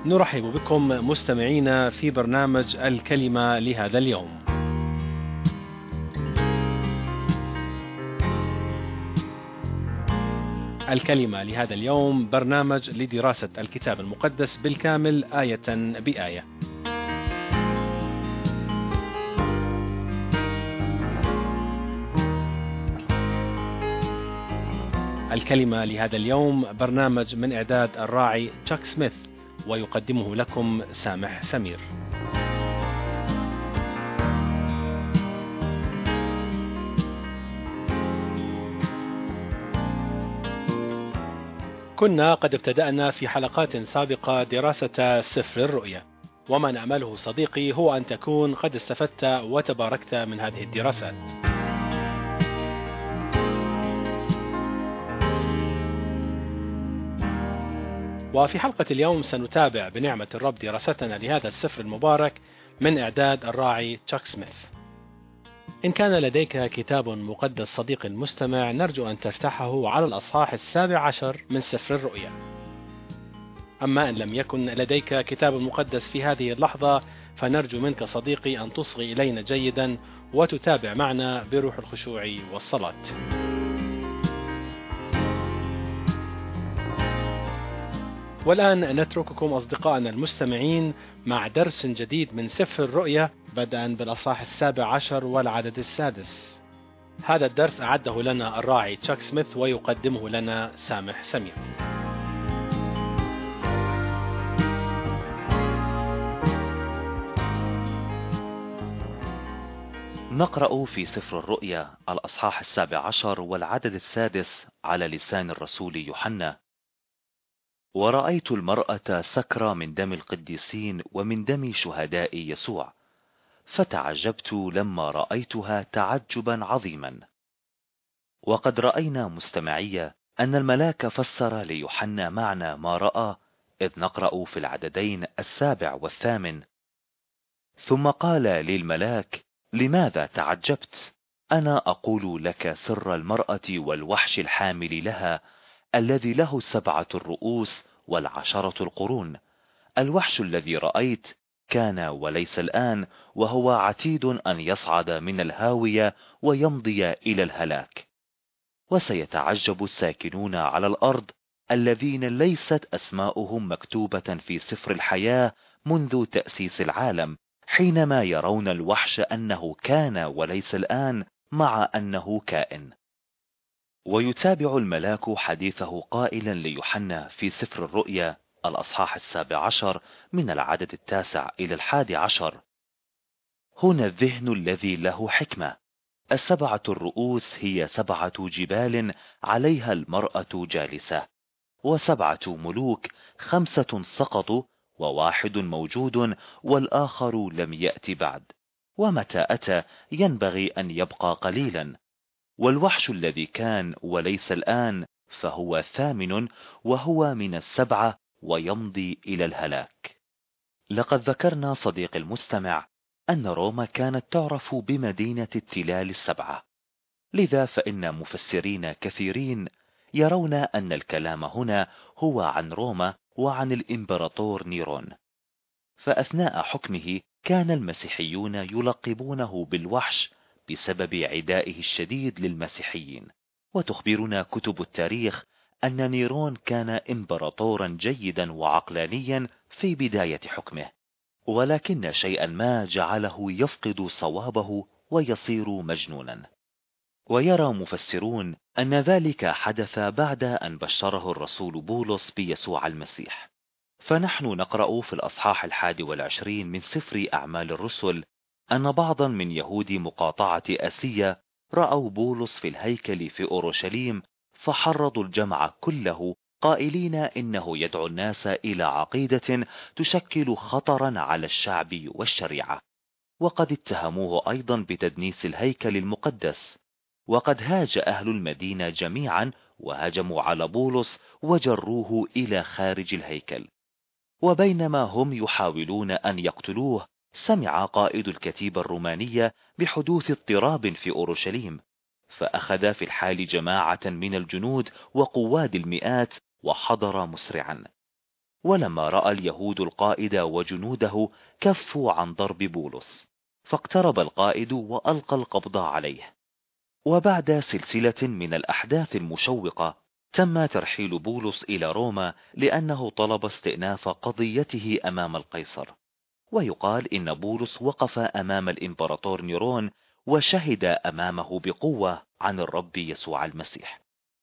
نرحب بكم مستمعينا في برنامج الكلمة لهذا اليوم. الكلمة لهذا اليوم برنامج لدراسة الكتاب المقدس بالكامل آية بآية. الكلمة لهذا اليوم برنامج من إعداد الراعي تشاك سميث، ويقدمه لكم سامح سمير. كنا قد ابتدأنا في حلقات سابقة دراسة سفر الرؤيا، وما نأمله صديقي هو أن تكون قد استفدت وتباركت من هذه الدراسات. وفي حلقة اليوم سنتابع بنعمة الرب دراستنا لهذا السفر المبارك من إعداد الراعي تشاك سميث. إن كان لديك كتاب مقدس صديق المستمع، نرجو أن تفتحه على الأصحاح 17 من سفر الرؤيا. أما إن لم يكن لديك كتاب مقدس في هذه اللحظة، فنرجو منك صديقي أن تصغي إلينا جيدا وتتابع معنا بروح الخشوع والصلاة. والآن نترككم أصدقائنا المستمعين مع درس جديد من سفر الرؤيا، بدءا بالأصحاح 17 والعدد 6. هذا الدرس أعده لنا الراعي تشاك سميث، ويقدمه لنا سامح سمير. نقرأ في سفر الرؤيا الأصحاح 17 والعدد 6 على لسان الرسول يوحنا: ورأيت المرأة سكرة من دم القديسين ومن دم شهداء يسوع، فتعجبت لما رأيتها تعجبا عظيما. وقد رأينا مستمعية أن الملاك فسر ليوحنا معنى ما رأى، إذ نقرأ في العددين 7 و8: ثم قال للملاك: لماذا تعجبت؟ أنا أقول لك سر المرأة والوحش الحامل لها، الذي له 7 الرؤوس و10 القرون. الوحش الذي رأيت كان وليس الآن، وهو عتيد أن يصعد من الهاوية ويمضي إلى الهلاك. وسيتعجب الساكنون على الأرض الذين ليست أسماؤهم مكتوبة في سفر الحياة منذ تأسيس العالم، حينما يرون الوحش أنه كان وليس الآن، مع أنه كائن. ويتابع الملاك حديثه قائلا ليوحنا في سفر الرؤيا الأصحاح 17 من العدد 9 إلى 11: هنا الذهن الذي له حكمة. 7 الرؤوس هي 7 جبال عليها المرأة جالسة، و7 ملوك، 5 سقطوا و1 موجود والآخر لم يأتي بعد، ومتى أتى ينبغي أن يبقى قليلا. والوحش الذي كان وليس الآن فهو 8، وهو من 7 ويمضي إلى الهلاك. لقد ذكرنا صديق المستمع أن روما كانت تعرف بمدينة التلال 7، لذا فإن مفسرين كثيرين يرون أن الكلام هنا هو عن روما وعن الإمبراطور نيرون. فأثناء حكمه كان المسيحيون يلقبونه بالوحش بسبب عدائه الشديد للمسيحيين. وتخبرنا كتب التاريخ أن نيرون كان إمبراطورا جيدا وعقلانيا في بداية حكمه، ولكن شيئا ما جعله يفقد صوابه ويصير مجنونا. ويرى مفسرون أن ذلك حدث بعد أن بشره الرسول بولس بيسوع المسيح. فنحن نقرأ في الأصحاح 21 من سفر أعمال الرسل أن بعضا من يهود مقاطعة آسيا رأوا بولس في الهيكل في أورشليم، فحرضوا الجمع كله قائلين إنه يدعو الناس إلى عقيدة تشكل خطرا على الشعب والشريعة. وقد اتهموه أيضا بتدنيس الهيكل المقدس. وقد هاج أهل المدينة جميعا وهجموا على بولس وجروه إلى خارج الهيكل. وبينما هم يحاولون أن يقتلوه، سمع قائد الكتيبة الرومانية بحدوث اضطراب في أورشليم، فأخذ في الحال جماعة من الجنود وقواد المئات وحضر مسرعا. ولما رأى اليهود القائد وجنوده كفوا عن ضرب بولس، فاقترب القائد وألقى القبض عليه. وبعد سلسلة من الأحداث المشوقة تم ترحيل بولس إلى روما لأنه طلب استئناف قضيته أمام القيصر. ويقال إن بولس وقف أمام الإمبراطور نيرون وشهد أمامه بقوة عن الرب يسوع المسيح.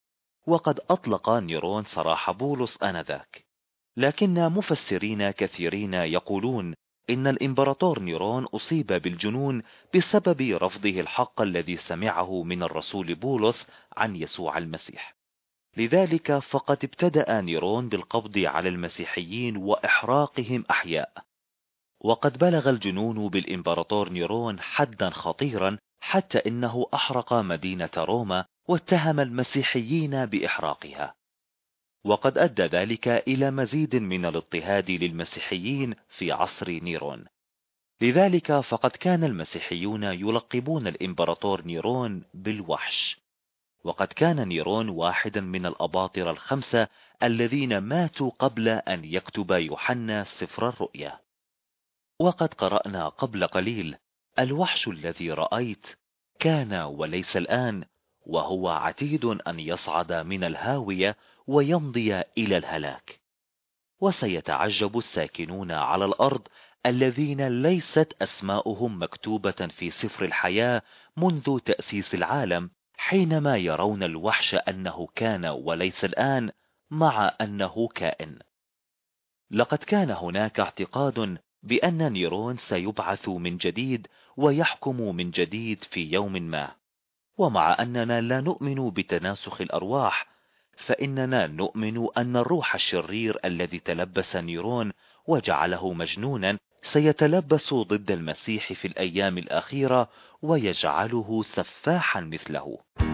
وقد أطلق نيرون سراح بولس آنذاك، لكن مفسرين كثيرين يقولون إن الإمبراطور نيرون أصيب بالجنون بسبب رفضه الحق الذي سمعه من الرسول بولس عن يسوع المسيح. لذلك فقد ابتدأ نيرون بالقبض على المسيحيين وإحراقهم أحياء. وقد بلغ الجنون بالإمبراطور نيرون حدا خطيرا، حتى إنه أحرق مدينة روما واتهم المسيحيين بإحراقها. وقد أدى ذلك إلى مزيد من الاضطهاد للمسيحيين في عصر نيرون. لذلك فقد كان المسيحيون يلقبون الإمبراطور نيرون بالوحش. وقد كان نيرون واحدا من الأباطرة الخمسة الذين ماتوا قبل أن يكتب يوحنا سفر الرؤيا. وقد قرأنا قبل قليل: الوحش الذي رأيت كان وليس الآن، وهو عتيد أن يصعد من الهاوية ويمضي إلى الهلاك. وسيتعجب الساكنون على الأرض الذين ليست أسماؤهم مكتوبة في سفر الحياة منذ تأسيس العالم، حينما يرون الوحش أنه كان وليس الآن، مع أنه كائن. لقد كان هناك اعتقاد بأن نيرون سيبعث من جديد ويحكم من جديد في يوم ما. ومع أننا لا نؤمن بتناسخ الأرواح، فإننا نؤمن أن الروح الشرير الذي تلبس نيرون وجعله مجنونا سيتلبس ضد المسيح في الأيام الأخيرة ويجعله سفاحا مثله.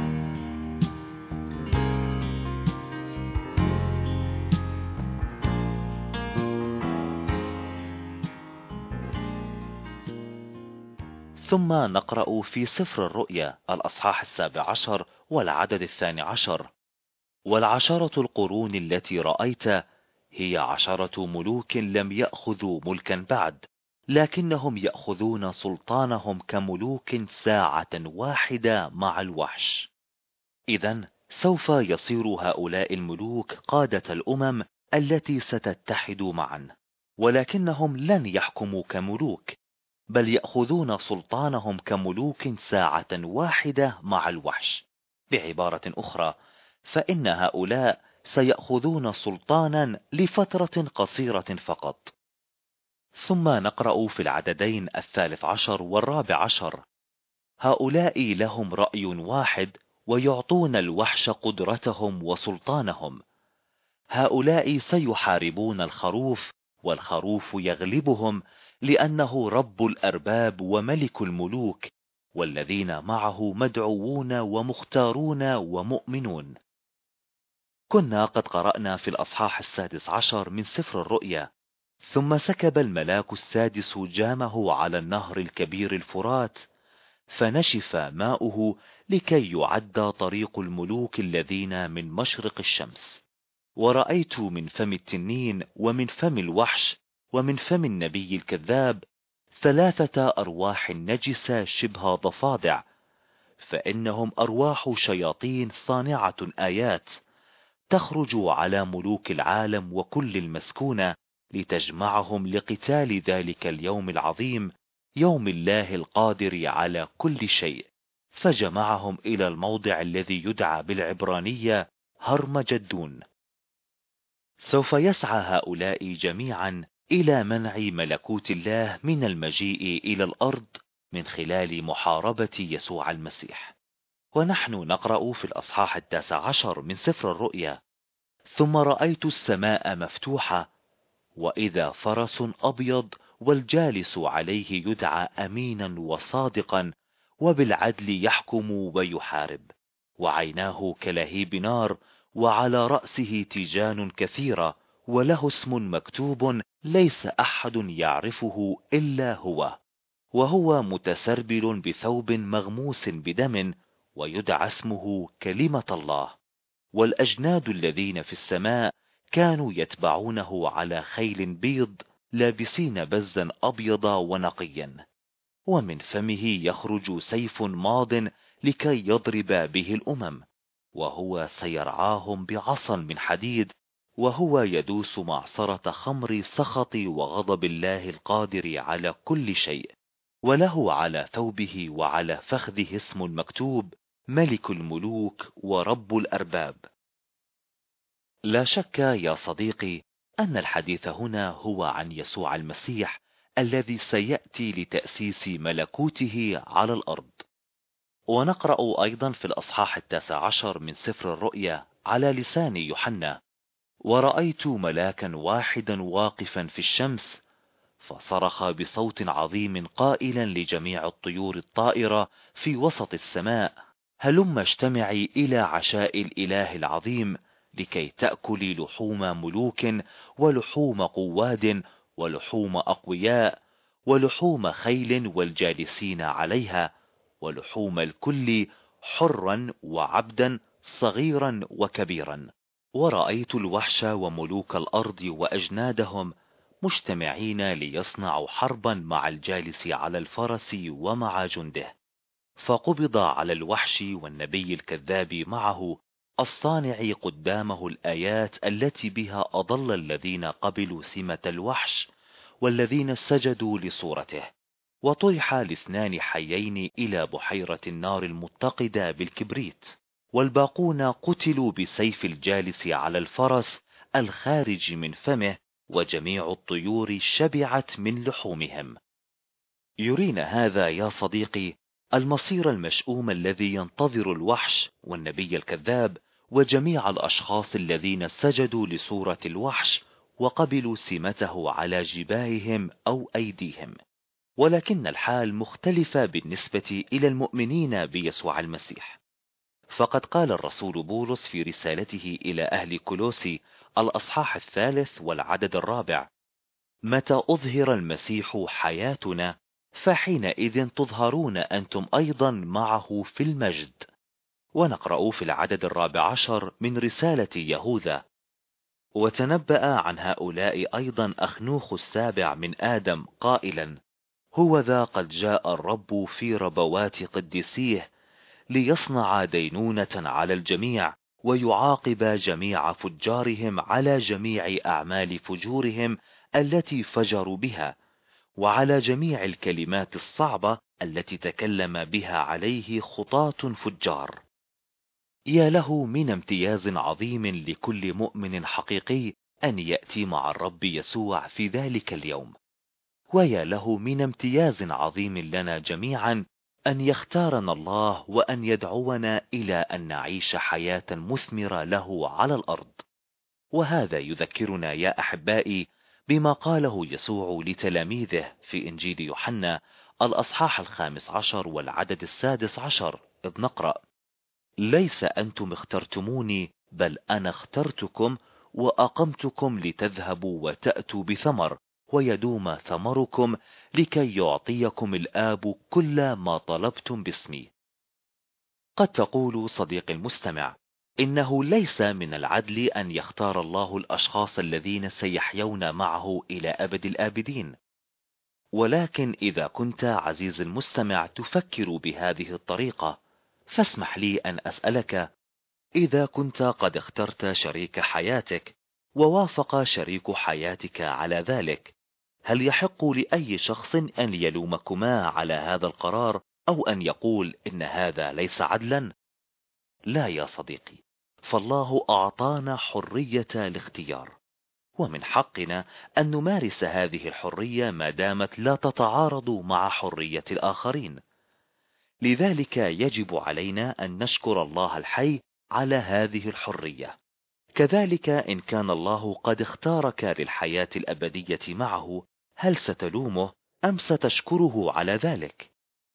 ثم نقرأ في سفر الرؤيا الأصحاح 17 والعدد 12: والعشرة القرون التي رأيت هي 10 ملوك لم يأخذوا ملكا بعد، لكنهم يأخذون سلطانهم كملوك ساعة واحدة مع الوحش. إذن سوف يصير هؤلاء الملوك قادة الأمم التي ستتحد معا، ولكنهم لن يحكموا كملوك، بل يأخذون سلطانهم كملوك ساعة واحدة مع الوحش. بعبارة أخرى، فإن هؤلاء سيأخذون سلطانا لفترة قصيرة فقط. ثم نقرأ في العددين 13 و14: هؤلاء لهم رأي واحد ويعطون الوحش قدرتهم وسلطانهم. هؤلاء سيحاربون الخروف والخروف يغلبهم، لأنه رب الأرباب وملك الملوك، والذين معه مدعوون ومختارون ومؤمنون. كنا قد قرأنا في الأصحاح 16 من سفر الرؤيا: ثم سكب الملاك السادس جامه على النهر الكبير الفرات، فنشف ماؤه لكي يعد طريق الملوك الذين من مشرق الشمس. ورأيت من فم التنين ومن فم الوحش ومن فم النبي الكذاب 3 أرواح نجسة شبه ضفادع، فإنهم أرواح شياطين صانعة آيات، تخرج على ملوك العالم وكل المسكونة لتجمعهم لقتال ذلك اليوم العظيم، يوم الله القادر على كل شيء. فجمعهم إلى الموضع الذي يدعى بالعبرانية هرمجدون. سوف يسعى هؤلاء جميعا إلى منع ملكوت الله من المجيء إلى الأرض من خلال محاربة يسوع المسيح. ونحن نقرأ في الأصحاح 19 من سفر الرؤيا: ثم رأيت السماء مفتوحة، وإذا فرس أبيض والجالس عليه يدعى أمينا وصادقا، وبالعدل يحكم ويحارب، وعيناه كلهيب نار، وعلى رأسه تيجان كثيرة، وله اسم مكتوب ليس أحد يعرفه إلا هو، وهو متسربل بثوب مغموس بدم، ويدعى اسمه كلمة الله. والأجناد الذين في السماء كانوا يتبعونه على خيل بيض لابسين بزا أبيض ونقيا، ومن فمه يخرج سيف ماض لكي يضرب به الأمم، وهو سيرعاهم بعصا من حديد، وهو يدوس معصرة خمر سخط وغضب الله القادر على كل شيء، وله على ثوبه وعلى فخذه اسم مكتوب: ملك الملوك ورب الأرباب. لا شك يا صديقي أن الحديث هنا هو عن يسوع المسيح الذي سيأتي لتأسيس ملكوته على الأرض. ونقرأ أيضا في الأصحاح 19 من سفر الرؤيا على لسان يوحنا: ورأيت ملاكا واحدا واقفا في الشمس، فصرخ بصوت عظيم قائلا لجميع الطيور الطائرة في وسط السماء: هلم اجتمعي إلى عشاء الإله العظيم، لكي تأكلي لحوم ملوك ولحوم قواد ولحوم أقوياء ولحوم خيل والجالسين عليها ولحوم الكل، حرا وعبدا صغيرا وكبيرا. ورأيت الوحش وملوك الأرض وأجنادهم مجتمعين ليصنعوا حربا مع الجالس على الفرس ومع جنده، فقبض على الوحش والنبي الكذاب معه الصانع قدامه الآيات التي بها أضل الذين قبلوا سمة الوحش والذين سجدوا لصورته، وطرح الاثنان حيين إلى بحيرة النار المتقدة بالكبريت، والباقون قتلوا بسيف الجالس على الفرس الخارج من فمه، وجميع الطيور شبعت من لحومهم. يرينا هذا يا صديقي المصير المشؤوم الذي ينتظر الوحش والنبي الكذاب وجميع الأشخاص الذين سجدوا لصورة الوحش وقبلوا سمته على جباههم أو أيديهم. ولكن الحال مختلفة بالنسبة إلى المؤمنين بيسوع المسيح، فقد قال الرسول بولس في رسالته إلى أهل كولوسي الأصحاح 3 والعدد 4: متى أظهر المسيح حياتنا فحينئذ تظهرون أنتم أيضا معه في المجد. ونقرأ في العدد 14 من رسالة يهوذا: وتنبأ عن هؤلاء أيضا أخنوخ السابع من آدم قائلا: هو ذا قد جاء الرب في ربوات قديسيه ليصنع دينونة على الجميع ويعاقب جميع فجارهم على جميع أعمال فجورهم التي فجروا بها، وعلى جميع الكلمات الصعبة التي تكلم بها عليه خطاة فجار. يا له من امتياز عظيم لكل مؤمن حقيقي أن يأتي مع الرب يسوع في ذلك اليوم، ويا له من امتياز عظيم لنا جميعا أن يختارنا الله وأن يدعونا إلى أن نعيش حياة مثمرة له على الأرض. وهذا يذكرنا يا أحبائي بما قاله يسوع لتلاميذه في إنجيل يوحنا الأصحاح 15 والعدد 16، إذ نقرأ: ليس أنتم اخترتموني بل أنا اخترتكم وأقمتكم لتذهبوا وتأتوا بثمر ويدوم ثمركم، لكي يعطيكم الآب كل ما طلبتم باسمي. قد تقول صديقي المستمع إنه ليس من العدل أن يختار الله الأشخاص الذين سيحيون معه إلى أبد الآبدين، ولكن إذا كنت عزيز المستمع تفكر بهذه الطريقة، فاسمح لي أن أسألك: إذا كنت قد اخترت شريك حياتك ووافق شريك حياتك على ذلك، هل يحق لأي شخص أن يلومكما على هذا القرار أو أن يقول إن هذا ليس عدلا؟ لا يا صديقي، فالله أعطانا حرية الاختيار، ومن حقنا أن نمارس هذه الحرية ما دامت لا تتعارض مع حرية الآخرين. لذلك يجب علينا أن نشكر الله الحي على هذه الحرية. كذلك إن كان الله قد اختارك للحياة الأبدية معه، هل ستلومه أم ستشكره على ذلك؟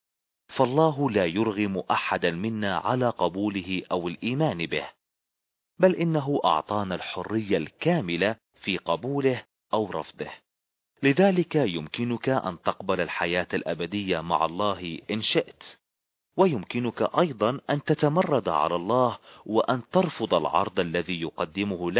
فالله لا يرغم أحدا منا على قبوله أو الإيمان به، بل إنه أعطانا الحرية الكاملة في قبوله أو رفضه. لذلك يمكنك أن تقبل الحياة الأبدية مع الله إن شئت، ويمكنك أيضا أن تتمرد على الله وأن ترفض العرض الذي يقدمه لك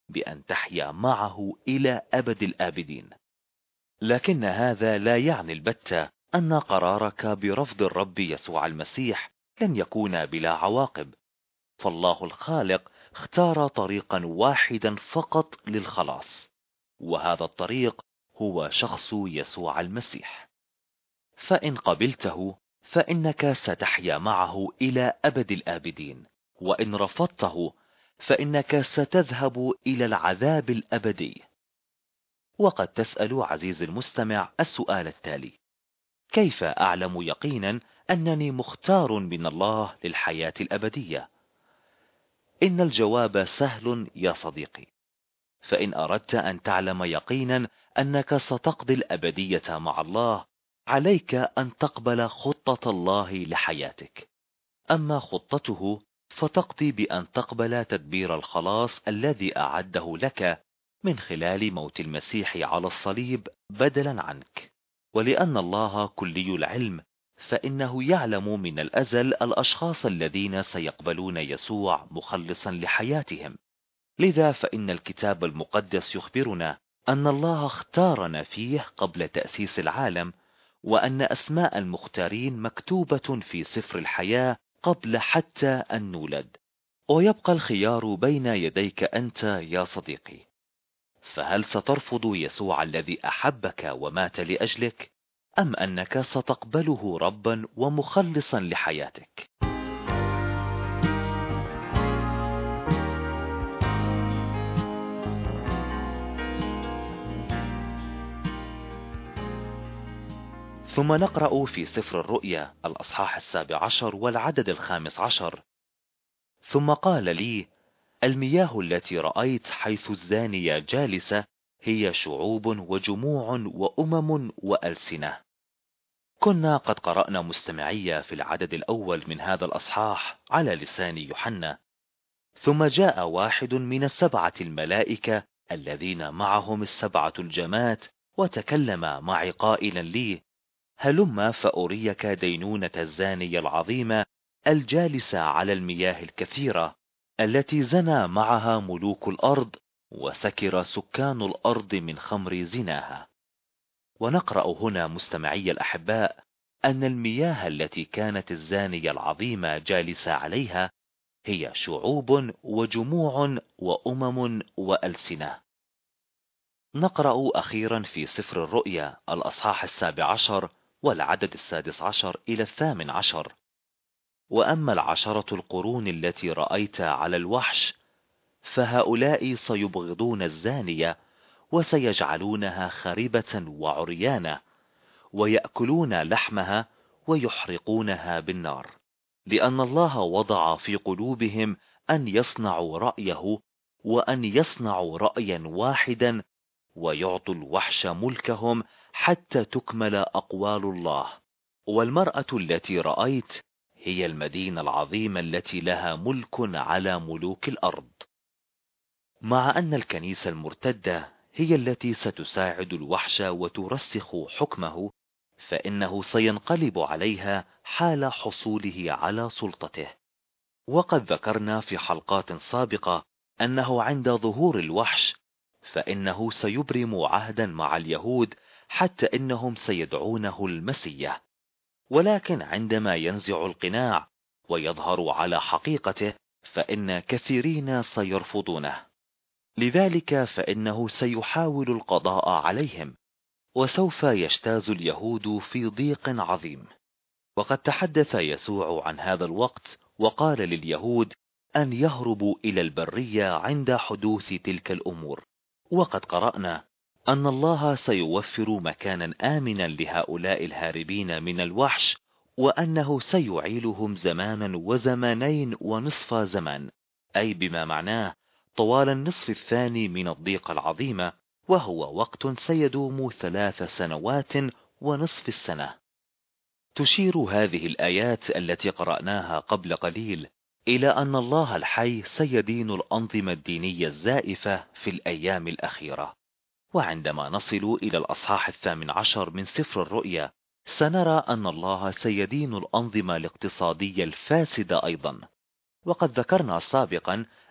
بأن تحيا معه إلى أبد الآبدين. لكن هذا لا يعني البتة أن قرارك برفض الرب يسوع المسيح لن يكون بلا عواقب، فالله الخالق اختار طريقا واحدا فقط للخلاص، وهذا الطريق هو شخص يسوع المسيح. فإن قبلته فإنك ستحيا معه إلى أبد الآبدين، وإن رفضته فإنك ستذهب إلى العذاب الأبدي. وقد تسأل عزيزي المستمع السؤال التالي: كيف أعلم يقينا أنني مختار من الله للحياة الأبدية؟ إن الجواب سهل يا صديقي، فإن أردت أن تعلم يقينا أنك ستقضي الأبدية مع الله، عليك أن تقبل خطة الله لحياتك. أما خطته فتقضي بأن تقبل تدبير الخلاص الذي أعده لك من خلال موت المسيح على الصليب بدلا عنك. ولأن الله كلي العلم، فإنه يعلم من الأزل الأشخاص الذين سيقبلون يسوع مخلصا لحياتهم. لذا فإن الكتاب المقدس يخبرنا أن الله اختارنا فيه قبل تأسيس العالم، وأن أسماء المختارين مكتوبة في سفر الحياة قبل حتى أن نولد. ويبقى الخيار بين يديك أنت يا صديقي، فهل سترفض يسوع الذي أحبك ومات لأجلك، أم أنك ستقبله ربا ومخلصا لحياتك؟ ثم نقرأ في سفر الرؤيا الأصحاح 17 والعدد 15: ثم قال لي: المياه التي رأيت حيث الزانية جالسة هي شعوب وجموع وأمم وألسنة. كنا قد قرأنا مستمعية في العدد الأول من هذا الأصحاح على لسان يوحنا: ثم جاء واحد من 7 الملائكة الذين معهم 7 الجمات وتكلم معي قائلا لي: هلم فأريك دينونة الزانية العظيمة الجالسة على المياه الكثيرة، التي زنى معها ملوك الأرض وسكر سكان الأرض من خمر زناها. ونقرأ هنا مستمعي الأحباء أن المياه التي كانت الزانية العظيمة جالسة عليها هي شعوب وجموع وأمم وألسنة. نقرأ أخيرا في سفر الرؤيا الأصحاح 17 والعدد 16 إلى 18: وأما 10 القرون التي رأيت على الوحش فهؤلاء سيبغضون الزانية وسيجعلونها خربة وعريانة، ويأكلون لحمها ويحرقونها بالنار، لأن الله وضع في قلوبهم أن يصنعوا رأيه، وأن يصنعوا رأيا واحدا، ويعطوا الوحش ملكهم حتى تكمل أقوال الله. والمرأة التي رأيت هي المدينة العظيمة التي لها ملك على ملوك الأرض. مع أن الكنيسة المرتدة هي التي ستساعد الوحش وترسخ حكمه، فإنه سينقلب عليها حال حصوله على سلطته. وقد ذكرنا في حلقات سابقة أنه عند ظهور الوحش فإنه سيبرم عهدا مع اليهود حتى إنهم سيدعونه المسيح، ولكن عندما ينزع القناع ويظهر على حقيقته فإن كثيرين سيرفضونه. لذلك فإنه سيحاول القضاء عليهم، وسوف يجتاز اليهود في ضيق عظيم. وقد تحدث يسوع عن هذا الوقت وقال لليهود أن يهربوا إلى البرية عند حدوث تلك الأمور. وقد قرأنا أن الله سيوفر مكانا آمنا لهؤلاء الهاربين من الوحش، وأنه سيعيلهم زمانا وزمانين ونصف زمان، أي بما معناه طوال النصف الثاني من الضيقة العظيمة، وهو وقت سيدوم 3 سنوات ونصف السنة. تشير هذه الآيات التي قرأناها قبل قليل إلى أن الله الحي سيدين الأنظمة الدينية الزائفة في الأيام الأخيرة. وعندما نصل إلى الأصحاح 18 من سفر الرؤيا سنرى أن الله سيدين الأنظمة الاقتصادية الفاسدة أيضا. وقد ذكرنا سابقا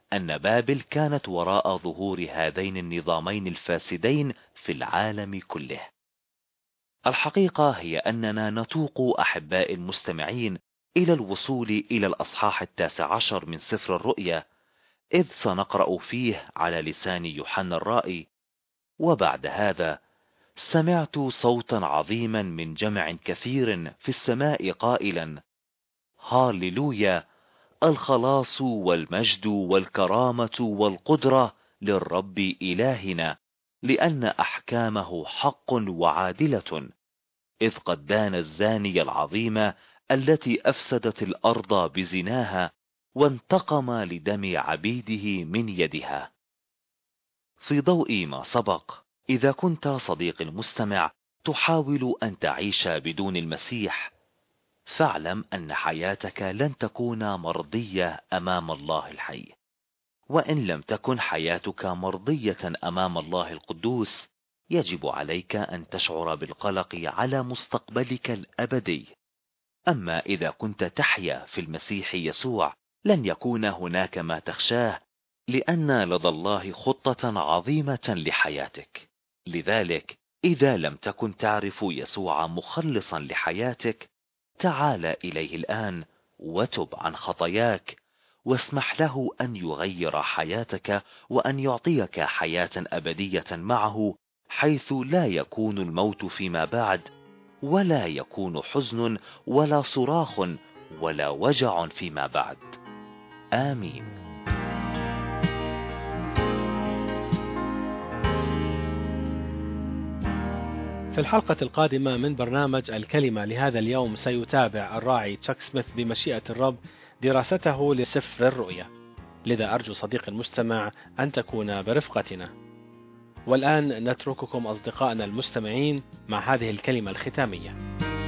أن بابل كانت وراء ظهور هذين النظامين الفاسدين في العالم كله. الحقيقة هي أننا نتوق أحباء المستمعين إلى الوصول إلى الأصحاح 19 من سفر الرؤيا، إذ سنقرأ فيه على لسان يوحنا الرائي: وبعد هذا سمعت صوتا عظيما من جمع كثير في السماء قائلا: هاليلويا، الخلاص والمجد والكرامة والقدرة للرب إلهنا، لأن أحكامه حق وعادلة، إذ قد دان الزانية العظيمة التي أفسدت الأرض بزناها، وانتقم لدم عبيده من يدها. في ضوء ما سبق، إذا كنت صديق المستمع تحاول أن تعيش بدون المسيح، فاعلم أن حياتك لن تكون مرضية أمام الله الحي. وإن لم تكن حياتك مرضية أمام الله القدوس، يجب عليك أن تشعر بالقلق على مستقبلك الأبدي. أما إذا كنت تحيا في المسيح يسوع، لن يكون هناك ما تخشاه، لأن لدى الله خطة عظيمة لحياتك. لذلك إذا لم تكن تعرف يسوع مخلصا لحياتك، تعال إليه الآن وتب عن خطاياك، واسمح له أن يغير حياتك وأن يعطيك حياة أبدية معه، حيث لا يكون الموت فيما بعد، ولا يكون حزن ولا صراخ ولا وجع فيما بعد. آمين. في الحلقة القادمة من برنامج الكلمة لهذا اليوم سيتابع الراعي تشاك سميث بمشيئة الرب دراسته لسفر الرؤيا، لذا أرجو صديق المستمع أن تكون برفقتنا. والآن نترككم أصدقائنا المستمعين مع هذه الكلمة الختامية.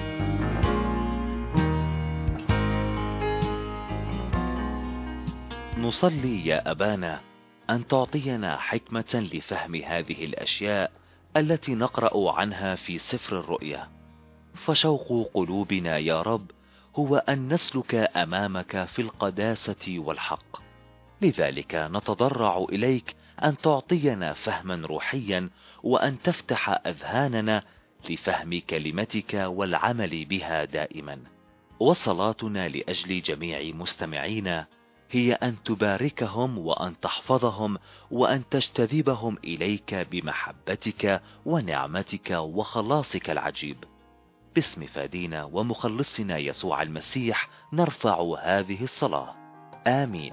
نصلي يا أبانا أن تعطينا حكمة لفهم هذه الأشياء التي نقرأ عنها في سفر الرؤيا، فشوق قلوبنا يا رب هو أن نسلك أمامك في القداسة والحق. لذلك نتضرع إليك أن تعطينا فهما روحيا، وأن تفتح أذهاننا لفهم كلمتك والعمل بها دائما. وصلاتنا لأجل جميع مستمعينا هي أن تباركهم وأن تحفظهم وأن تجتذبهم إليك بمحبتك ونعمتك وخلاصك العجيب. باسم فادينا ومخلصنا يسوع المسيح نرفع هذه الصلاة. آمين.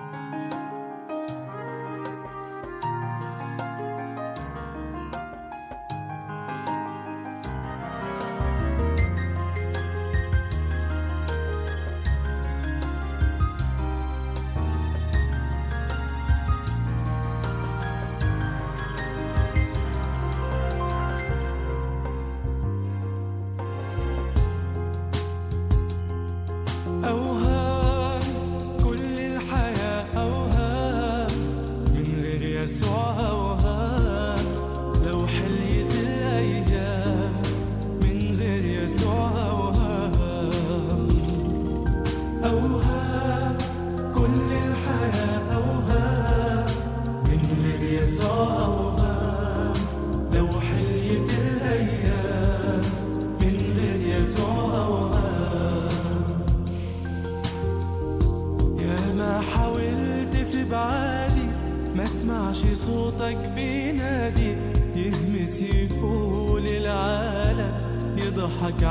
صوتك بينادي يهمس يقول العالم يضحك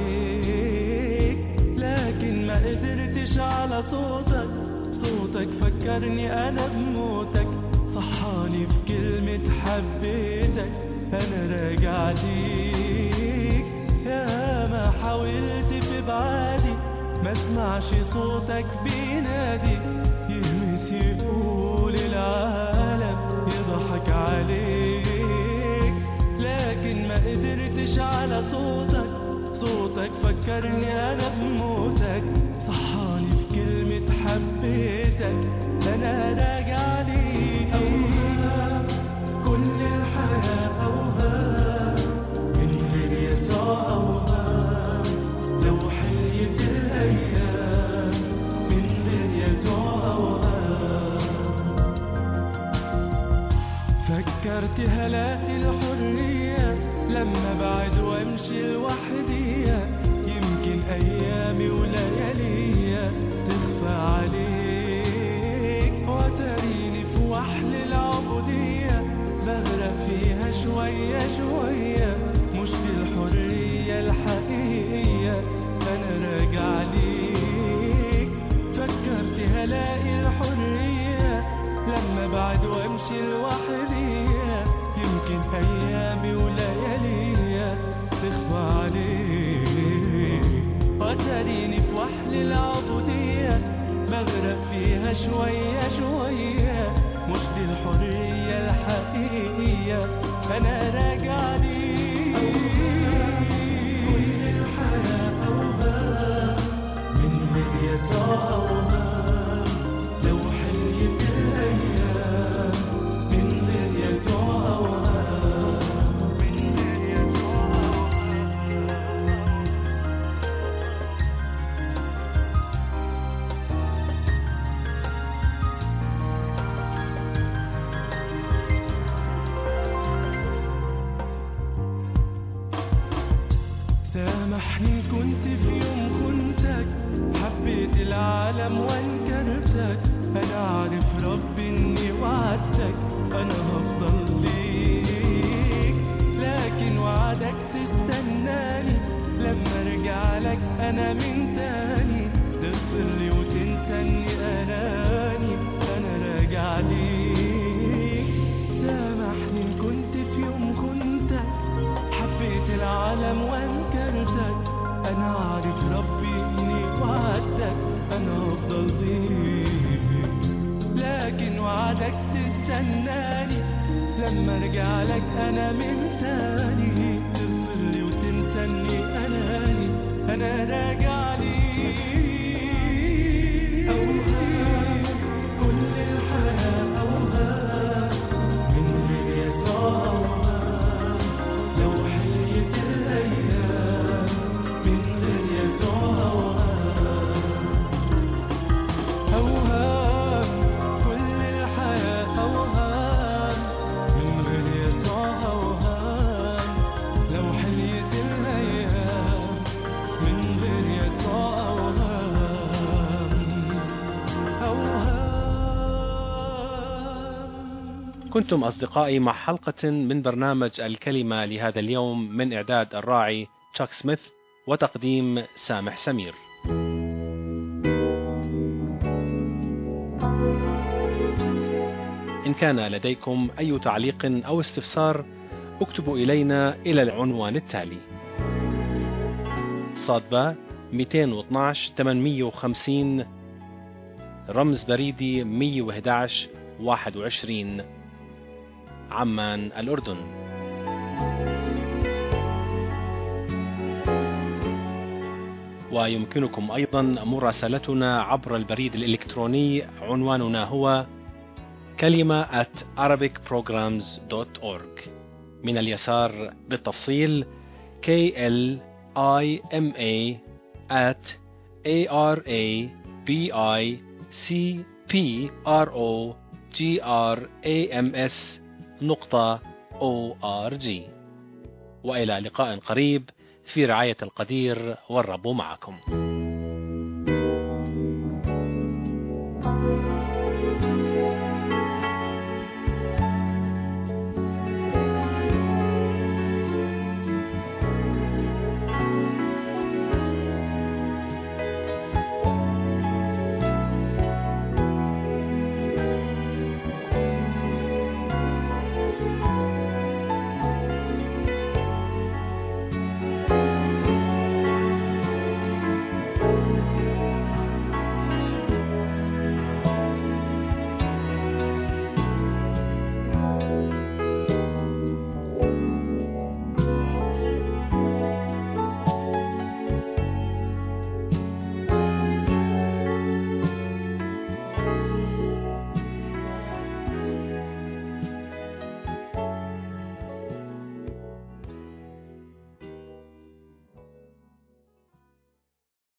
عليك، لكن ما قدرتش على صوتك فكرني انا بموتك، صحاني في كلمة حبيتك انا راجع ليك. يا ما حاولت في بعادي ما اسمعش صوتك بينادي يهمس يقول العالم يضحك عليك، لكن ما قدرتش على صوتك فكرني انا بموتك، صحاني في كلمة حبيتك انا راجع ليك. اوهام كل الحياة اوهام من غير يسوع، اوهام لو حليت الايام من غير يسوع، اوهام الوحدية، يمكن أيامي ولياليا تخفى عليك، وتريني في وحل العبودية بغرق فيها شوية شوية. مش دي الحرية الحقيقية، أنا راجع ليك. كل الحياة أوهام من غير يسوع، أوهام لو حليت الأيام من غير يسوع، أوهام من غير يسوع. سامحني كنت في يوم خنتك، حبيت العالم وانكرتك. أنا عارف ربي إني وعدتك أنا هفضل ليك، لكن وعدك تستناني لما ارجع لك أنا من تاني. تغفر لي وتنساني أناني، أنا راجع ليك. سامحني كنت في يوم خنتك، حبيت العالم وانكرتك. أنا عارف ربي إني وعدتك أنا أفضل بيك، لكن وعدك تستناني لما ارجع لك أنا من تاني. تغفر لي وتنساني أناني، أنا راجع ليك. أوهام كل الحياة، أوهام من غير يسوع، أوهام لو حليت الأيام من غير يسوع، أوهام كل الحياة، أوهام من غير يسوع، أوهام لو حليت الأيام من غير يسوع، أوهام. كنتم أصدقائي مع حلقة من برنامج الكلمة لهذا اليوم من إعداد الراعي تشاك سميث وتقديم سامح سمير. إن كان لديكم أي تعليق أو استفسار اكتبوا إلينا إلى العنوان التالي: صادبة 212 850 رمز بريدي 111 21 عمان الأردن. ويمكنكم أيضا مراسلتنا عبر البريد الإلكتروني، عنواننا هو كلمة @arabicprograms.org. من اليسار بالتفصيل KLIMA@arabicprograms.org. وإلى لقاء قريب في رعاية القدير، والرب معكم.